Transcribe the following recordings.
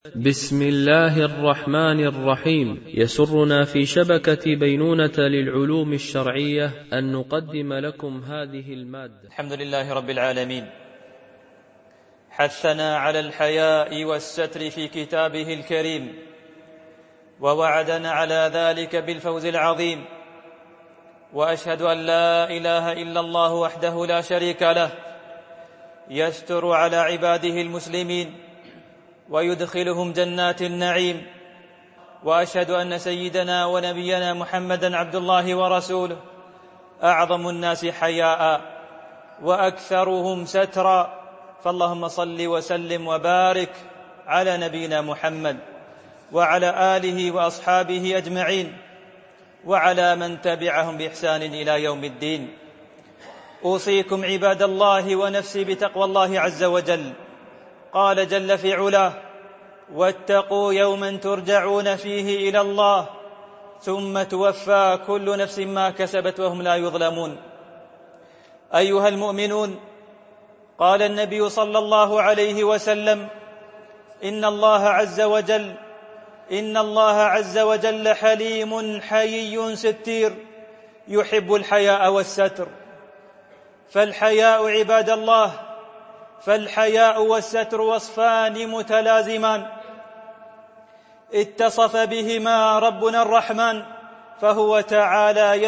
بسم الله الرحمن الرحيم. يسرنا في شبكة بينونة للعلوم الشرعية أن نقدم لكم هذه المادة. الحمد لله رب العالمين، حثنا على الحياء والستر في كتابه الكريم، ووعدنا على ذلك بالفوز العظيم. وأشهد أن لا إله إلا الله وحده لا شريك له، يستر على عباده المسلمين ويدخلهم جنات النعيم. وأشهد أن سيدنا ونبينا محمدًا عبد الله ورسوله، أعظم الناس حياء وأكثرهم سترا. فاللهم صل وسلم وبارك على نبينا محمد وعلى آله وأصحابه أجمعين، وعلى من تبعهم بإحسان إلى يوم الدين. أوصيكم عباد الله ونفسي بتقوى الله عز وجل. قال جل في علاه: واتقوا يوما ترجعون فيه إلى الله ثم توفى كل نفس ما كسبت وهم لا يظلمون. أيها المؤمنون، قال النبي صلى الله عليه وسلم: إن الله عز وجل حليم حيي ستير يحب الحياء والستر. فالحياء عباد الله، فالحياء والستر وصفان متلازمان اتصف بهما ربنا الرحمن، فهو تعالى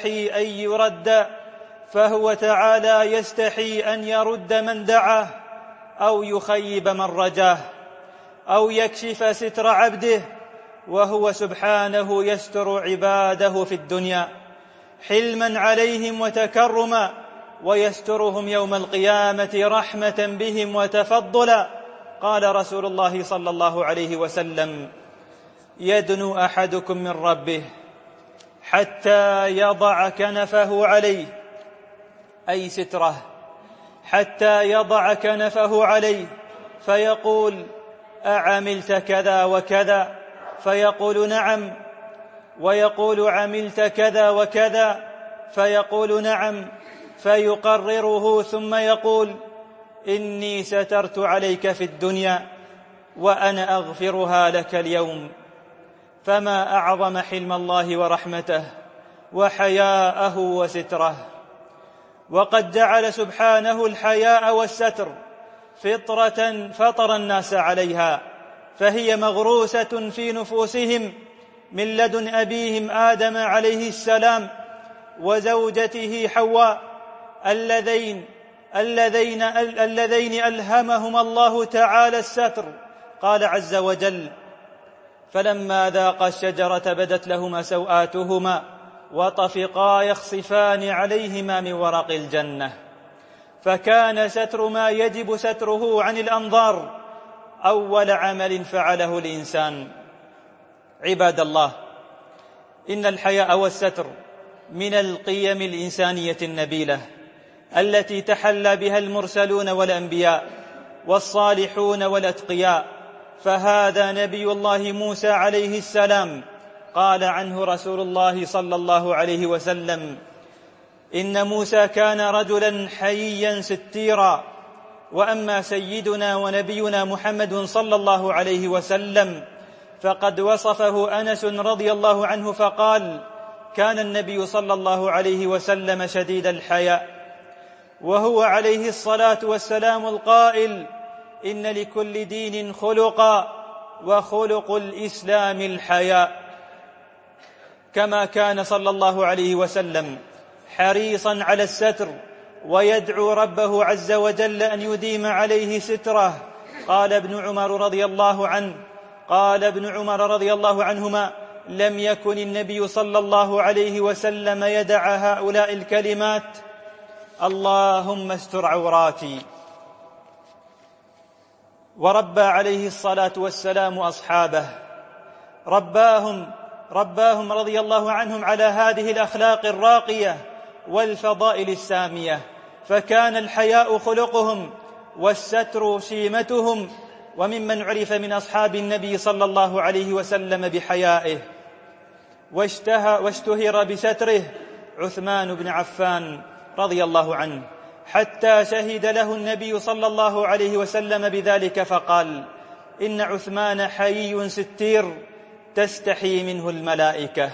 يستحي أن يرد من دعاه، أو يخيب من رجاه، أو يكشف ستر عبده، وهو سبحانه يستر عباده في الدنيا حلما عليهم وتكرما، ويسترهم يوم القيامة رحمة بهم وتفضلا. قال رسول الله صلى الله عليه وسلم: يدنو أحدكم من ربه حتى يضع كنفه عليه، أي ستره، حتى يضع كنفه عليه، فيقول: أعملت كذا وكذا؟ فيقول: نعم. ويقول: عملت كذا وكذا؟ فيقول: نعم. فيقرره ثم يقول: إني سترت عليك في الدنيا وأنا أغفرها لك اليوم. فما أعظم حلم الله ورحمته وحياءه وستره. وقد جعل سبحانه الحياء والستر فطرة فطر الناس عليها، فهي مغروسة في نفوسهم من لدن أبيهم آدم عليه السلام وزوجته حواء، اللذين ألهمهما الله تعالى الستر. قال عز وجل: فلما ذاقا الشجرة بدت لهما سوآتهما وطفقا يخصفان عليهما من ورق الجنة. فكان ستر ما يجب ستره عن الأنظار أول عمل فعله الإنسان. عباد الله، إن الحياء والستر من القيم الإنسانية النبيلة التي تحلى بها المرسلون والأنبياء والصالحون والأتقياء. فهذا نبي الله موسى عليه السلام قال عنه رسول الله صلى الله عليه وسلم: إن موسى كان رجلا حييا ستيرا. وأما سيدنا ونبينا محمد صلى الله عليه وسلم فقد وصفه أنس رضي الله عنه فقال: كان النبي صلى الله عليه وسلم شديد الحياء، وهو عليه الصلاة والسلام القائل: إن لكل دين خلقا وخلق الإسلام الحياء. كما كان صلى الله عليه وسلم حريصا على الستر ويدعو ربه عز وجل أن يديم عليه ستره. قال ابن عمر رضي الله عنهما: لم يكن النبي صلى الله عليه وسلم يدع هؤلاء الكلمات: اللهم استر عوراتي. وربى عليه الصلاة والسلام أصحابه، رباهم رضي الله عنهم على هذه الأخلاق الراقية والفضائل السامية. فكان الحياء خلقهم والستر شيمتهم. وممن عرف من أصحاب النبي صلى الله عليه وسلم بحيائه واشتهر بستره عثمان بن عفان رضي الله عنه، حتى شهد له النبي صلى الله عليه وسلم بذلك فقال: إن عثمان حيي ستير تستحي منه الملائكة.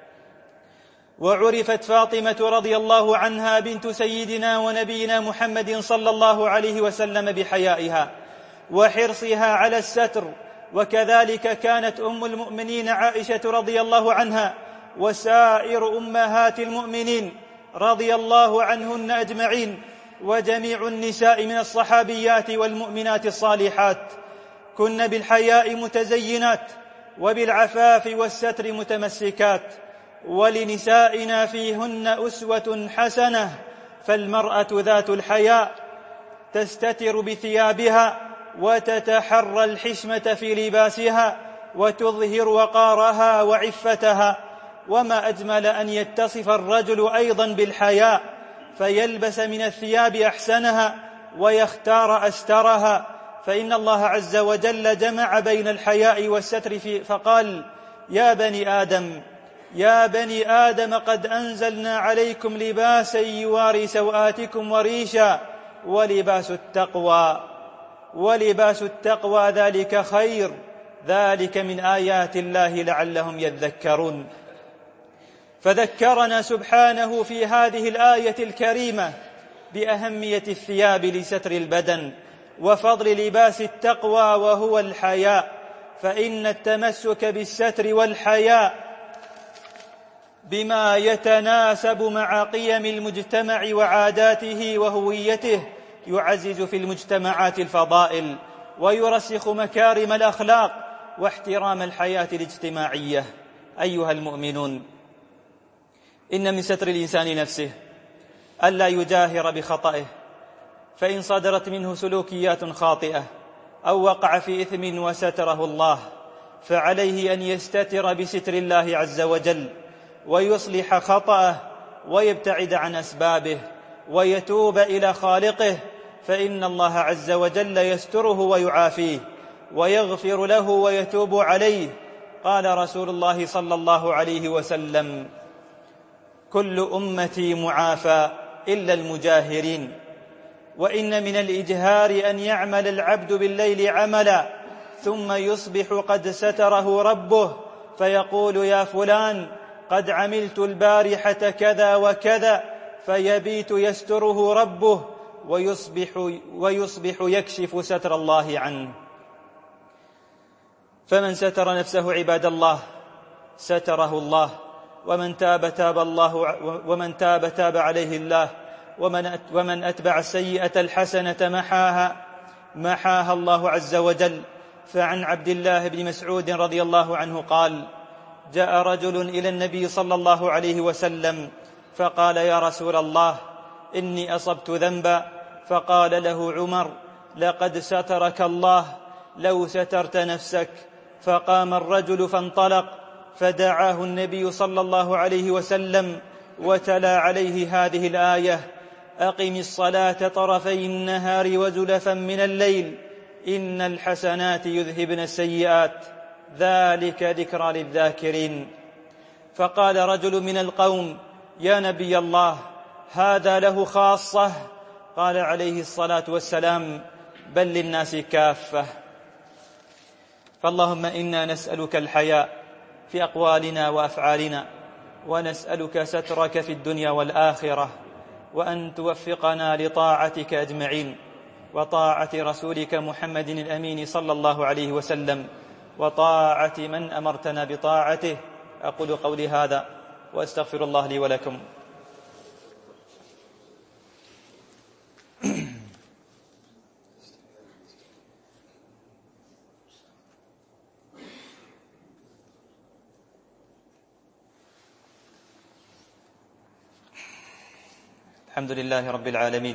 وعرفت فاطمة رضي الله عنها بنت سيدنا ونبينا محمد صلى الله عليه وسلم بحيائها وحرصها على الستر، وكذلك كانت أم المؤمنين عائشة رضي الله عنها وسائر أمهات المؤمنين رضي الله عنهن أجمعين، وجميع النساء من الصحابيات والمؤمنات الصالحات كن بالحياء متزينات وبالعفاف والستر متمسكات. ولنسائنا فيهن أسوة حسنة، فالمرأة ذات الحياء تستتر بثيابها وتتحرى الحشمة في لباسها وتظهر وقارها وعفتها. وما أجمل أن يتصف الرجل أيضا بالحياء فيلبس من الثياب أحسنها ويختار أسترها، فإن الله عز وجل جمع بين الحياء والستر فقال: يا بني آدم قد أنزلنا عليكم لباسا يواري سوآتكم وريشا ولباس التقوى ذلك خير، ذلك من آيات الله لعلهم يذكرون. فذكرنا سبحانه في هذه الآية الكريمة بأهمية الثياب لستر البدن وفضل لباس التقوى وهو الحياء، فإن التمسك بالستر والحياء بما يتناسب مع قيم المجتمع وعاداته وهويته يعزز في المجتمعات الفضائل ويرسخ مكارم الأخلاق واحترام الحياة الاجتماعية. أيها المؤمنون، إن من ستر الإنسان نفسه ألا يجاهر بخطئه، فإن صدرت منه سلوكيات خاطئة أو وقع في إثم وستره الله فعليه أن يستتر بستر الله عز وجل ويصلح خطأه ويبتعد عن أسبابه ويتوب إلى خالقه، فإن الله عز وجل يستره ويعافيه ويغفر له ويتوب عليه. قال رسول الله صلى الله عليه وسلم: كل أمتي معافى إلا المجاهرين. وإن من الإجهار أن يعمل العبد بالليل عملا ثم يصبح قد ستره ربه فيقول: يا فلان قد عملت البارحة كذا وكذا، فيبيت يستره ربه ويصبح يكشف ستر الله عنه. فمن ستر نفسه عباد الله ستره الله، ومن تاب تاب عليه الله، ومن أتبع السيئة الحسنة محاها الله عز وجل. فعن عبد الله بن مسعود رضي الله عنه قال: جاء رجل إلى النبي صلى الله عليه وسلم فقال: يا رسول الله، إني أصبت ذنبا. فقال له عمر: لقد سترك الله لو سترت نفسك. فقام الرجل فانطلق، فدعاه النبي صلى الله عليه وسلم وتلا عليه هذه الآية: أقم الصلاة طرفي النهار وزلفا من الليل إن الحسنات يذهبن السيئات ذلك ذكرى للذاكرين. فقال رجل من القوم: يا نبي الله، هذا له خاصة؟ قال عليه الصلاة والسلام: بل للناس كافة. فاللهم إنا نسألك الحياء في أقوالنا وأفعالنا، ونسألك سترك في الدنيا والآخرة، وأن توفقنا لطاعتك أجمعين وطاعة رسولك محمد الأمين صلى الله عليه وسلم وطاعة من أمرتنا بطاعته. أقول قولي هذا وأستغفر الله لي ولكم. الحمد لله رب العالمين،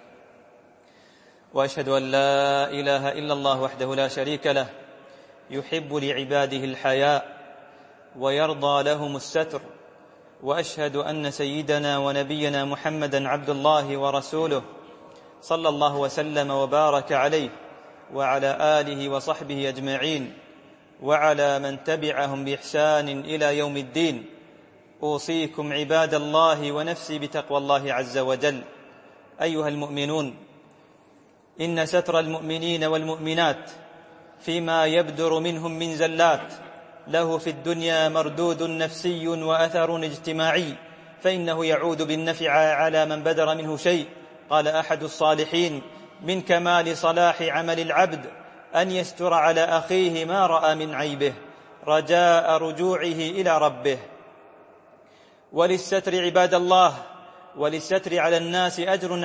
وأشهد أن لا إله إلا الله وحده لا شريك له، يحب لعباده الحياء ويرضى لهم الستر. وأشهد أن سيدنا ونبينا محمدا عبد الله ورسوله صلى الله وسلم وبارك عليه وعلى آله وصحبه أجمعين وعلى من تبعهم بإحسان إلى يوم الدين. أوصيكم عباد الله ونفسي بتقوى الله عز وجل. أيها المؤمنون، إن ستر المؤمنين والمؤمنات فيما يبدر منهم من زلات، له في الدنيا مردود نفسي وأثر اجتماعي، فإنه يعود بالنفع على من بدر منه شيء. قال أحد الصالحين: من كمال صلاح عمل العبد أن يستر على أخيه ما رأى من عيبه رجاء رجوعه إلى ربه. وللستر عباد الله، وللستر على الناس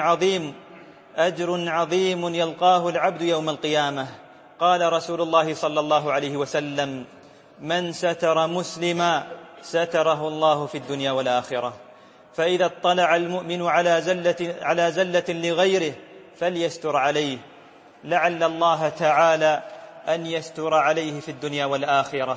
أجر عظيم يلقاه العبد يوم القيامة. قال رسول الله صلى الله عليه وسلم: من ستر مسلما ستره الله في الدنيا والآخرة. فإذا اطلع المؤمن على زلة لغيره فليستر عليه، لعل الله تعالى أن يستر عليه في الدنيا والآخرة.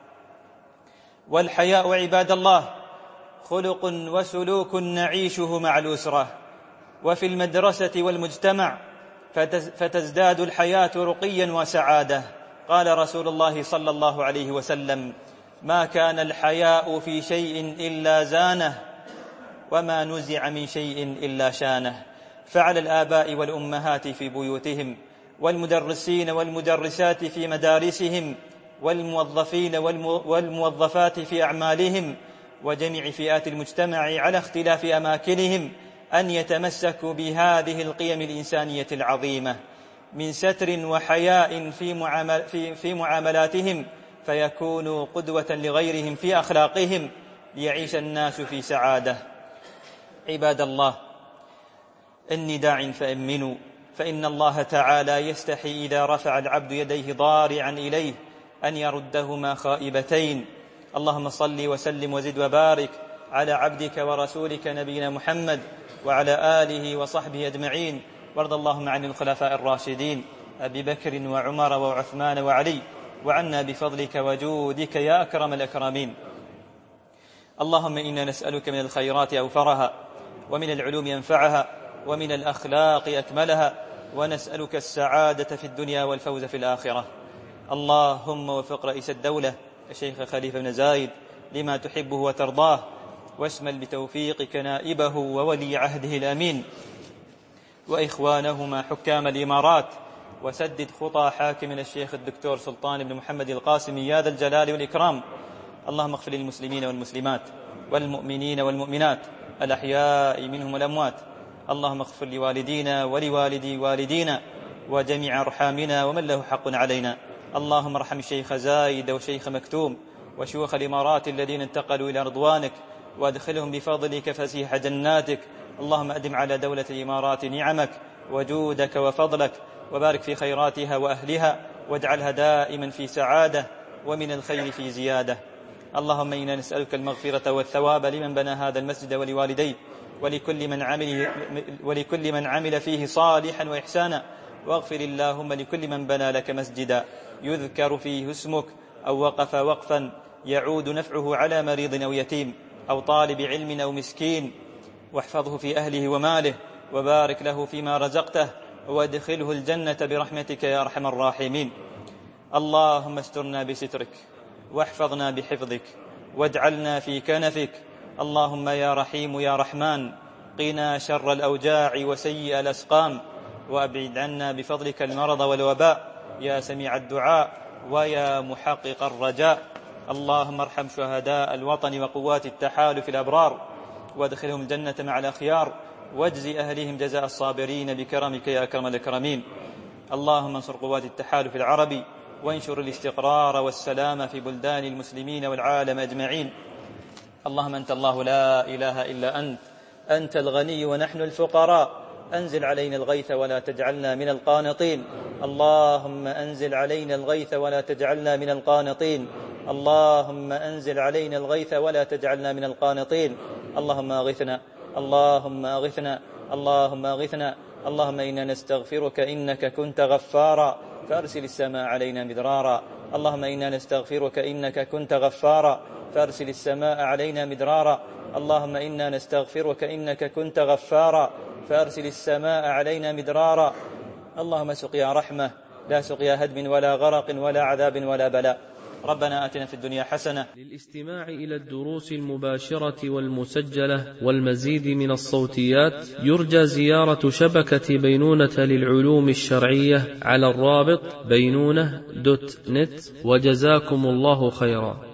والحياء عباد الله خلق وسلوك نعيشه مع الأسرة وفي المدرسة والمجتمع، فتزداد الحياة رقيا وسعادة. قال رسول الله صلى الله عليه وسلم: ما كان الحياء في شيء إلا زانه، وما نزع من شيء إلا شانه. فعلى الآباء والأمهات في بيوتهم، والمدرسين والمدرسات في مدارسهم، والموظفين والموظفات في أعمالهم، وجميع فئات المجتمع على اختلاف أماكنهم، أن يتمسكوا بهذه القيم الإنسانية العظيمة من ستر وحياء في معاملاتهم، فيكونوا قدوة لغيرهم في أخلاقهم، ليعيش الناس في سعادة. عباد الله، إني داع فأمنوا، فإن الله تعالى يستحي إذا رفع العبد يديه ضارعا إليه أن يردهما خائبتين. اللهم صل وسلم وزد وبارك على عبدك ورسولك نبينا محمد وعلى آله وصحبه أجمعين، وارض اللهم عن الخلفاء الراشدين أبي بكر وعمر وعثمان وعلي، وعنا بفضلك وجودك يا أكرم الأكرمين. اللهم إنا نسألك من الخيرات أوفرها، ومن العلوم ينفعها، ومن الأخلاق أكملها، ونسألك السعادة في الدنيا والفوز في الآخرة. اللهم وفق رئيس الدولة الشيخ خليفة بن زايد لما تحبه وترضاه، واشمل بتوفيقك نائبه وولي عهده الأمين وإخوانهما حكام الإمارات، وسدد خطى حاكمنا الشيخ الدكتور سلطان بن محمد القاسمي يا ذا الجلال والإكرام. اللهم اغفر للمسلمين والمسلمات والمؤمنين والمؤمنات الأحياء منهم والأموات. اللهم اغفر لوالدينا ولوالدي والدينا وجميع أرحامنا ومن له حق علينا. اللهم ارحم الشيخ زايد وشيخ مكتوم وشيوخ الإمارات الذين انتقلوا إلى رضوانك، وادخلهم بفضلك فسيح جناتك. اللهم أدم على دولة الإمارات نعمك وجودك وفضلك، وبارك في خيراتها وأهلها، واجعلها دائما في سعادة ومن الخير في زيادة. اللهم إنا نسألك المغفرة والثواب لمن بنى هذا المسجد ولوالديه ولكل من عمل فيه صالحا وإحسانا، واغفر اللهم لكل من بنى لك مسجدا يذكر فيه اسمك، أو وقف وقفا يعود نفعه على مريض أو يتيم أو طالب علم أو مسكين، واحفظه في أهله وماله، وبارك له فيما رزقته، وادخله الجنة برحمتك يا أرحم الراحمين. اللهم استرنا بسترك، واحفظنا بحفظك، واجعلنا في كنفك. اللهم يا رحيم يا رحمن، قنا شر الأوجاع وسيء الأسقام، وأبعد عنا بفضلك المرض والوباء يا سميع الدعاء ويا محقق الرجاء. اللهم ارحم شهداء الوطن وقوات التحالف الأبرار، وادخلهم الجنة مع الأخيار، واجزي أهلهم جزاء الصابرين بكرمك يا أكرم الأكرمين. اللهم انصر قوات التحالف العربي، وانشر الاستقرار والسلام في بلدان المسلمين والعالم أجمعين. اللهم أنت الله لا إله إلا أنت الغني ونحن الفقراء، أنزل علينا الغيث ولا تجعلنا من القانطين. اللهم أنزل علينا الغيث ولا تجعلنا من القانطين. اللهم أنزل علينا الغيث ولا تجعلنا من القانطين. اللهم أغثنا، اللهم أغثنا، اللهم أغثنا. اللهم إنا نستغفرك إنك كنت غفارا فأرسل السماء علينا مدرارا. اللهم إنا نستغفرك إنك كنت غفارا فأرسل السماء علينا مدرارا. اللهم إنا نستغفرك إنك كنت غفارا فأرسل السماء علينا مدرارا. اللهم سقيا رحمة لا سقيا هدم ولا غرق ولا عذاب ولا بلاء. ربنا آتنا في الدنيا حسنة. للاستماع إلى الدروس المباشرة والمسجلة والمزيد من الصوتيات يرجى زيارة شبكة بينونة للعلوم الشرعية على الرابط بينونة.net. وجزاكم الله خيرا.